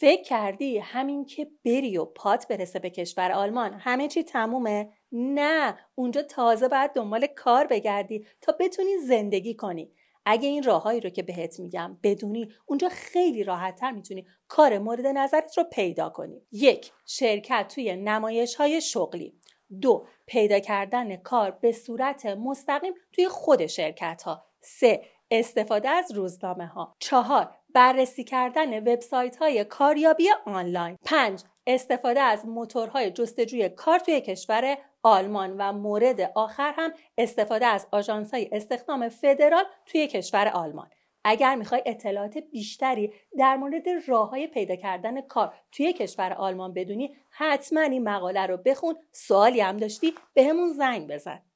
فکر کردی همین که بری و پات برسه به کشور آلمان همه چی تمومه؟ نه، اونجا تازه باید دنبال کار بگردی تا بتونی زندگی کنی. اگه این راههایی رو که بهت میگم بدونی، اونجا خیلی راحت‌تر میتونی کار مورد نظرت رو پیدا کنی. 1. شرکت توی نمایش‌های شغلی. 2. پیدا کردن کار به صورت مستقیم توی خود شرکت‌ها. 3. استفاده از روزنامه‌ها. 4. بررسی کردن وبسایت‌های کاریابی آنلاین. 5. استفاده از موتورهای جستجوی کار توی کشور آلمان و مورد آخر هم استفاده از آژانس‌های استخدام فدرال توی کشور آلمان. اگر میخوای اطلاعات بیشتری در مورد راه‌های پیدا کردن کار توی کشور آلمان بدونی، حتما این مقاله رو بخون. سوالی هم داشتی بهمون زنگ بزن.